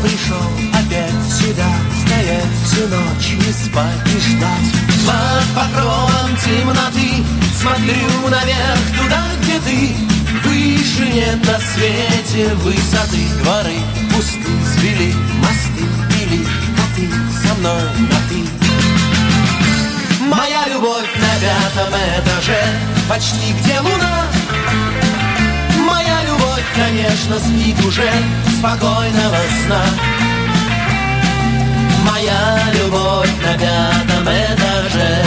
пришел опять сюда, стоять всю ночь, не спать и ждать. Под покровом темноты смотрю наверх, туда, где ты. Выше нет на свете высоты. Дворы пусты, свели мосты, или коты со мной на ты. Моя любовь на 5-м этаже, почти где луна. Моя любовь, конечно, спит уже, спокойного сна. Моя любовь на 5-м этаже.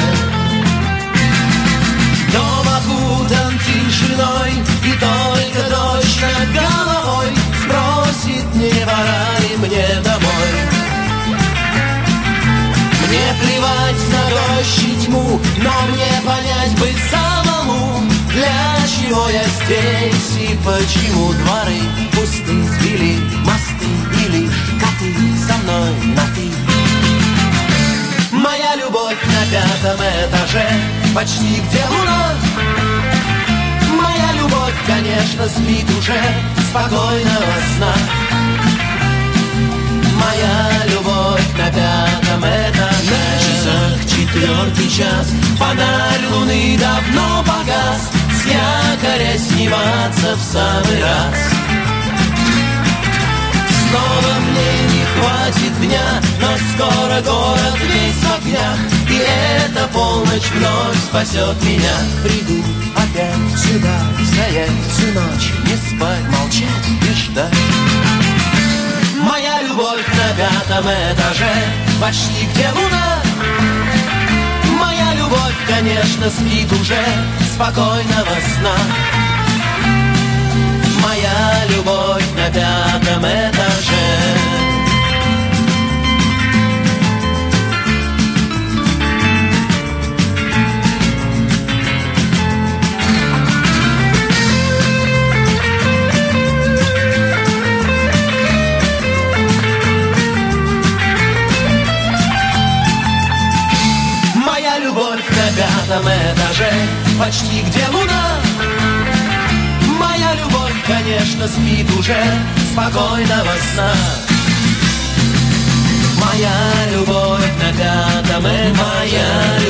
Дом окутан тишиной, и только дождь над головой спросит, не пора ли мне домой. Мне плевать на дождь и тьму, но мне понять бы самому, для чего я здесь и почему дворы пусты, сбили мосты, или коты со мной на ты. Моя любовь на 5-м этаже, почти где луна. Моя любовь, конечно, спит уже, спокойного сна. Моя любовь на 5-м этаже. На часах 4-й час, фонарь луны давно погас. С якоря сниматься в самый раз. Снова мне не хватит дня, но скоро город весь в огнях, и эта полночь вновь спасет меня. Приду опять сюда, стоять всю ночь, не спать, молчать и ждать. Моя любовь на 5-м этаже, почти где луна. Моя любовь, конечно, спит уже, спокойного сна. Моя любовь на 5-м этаже. Моя любовь на 5-м этаже, почти где луна. Моя любовь, конечно, спит уже, спокойного сна. Моя любовь на 5-м этаже. Моя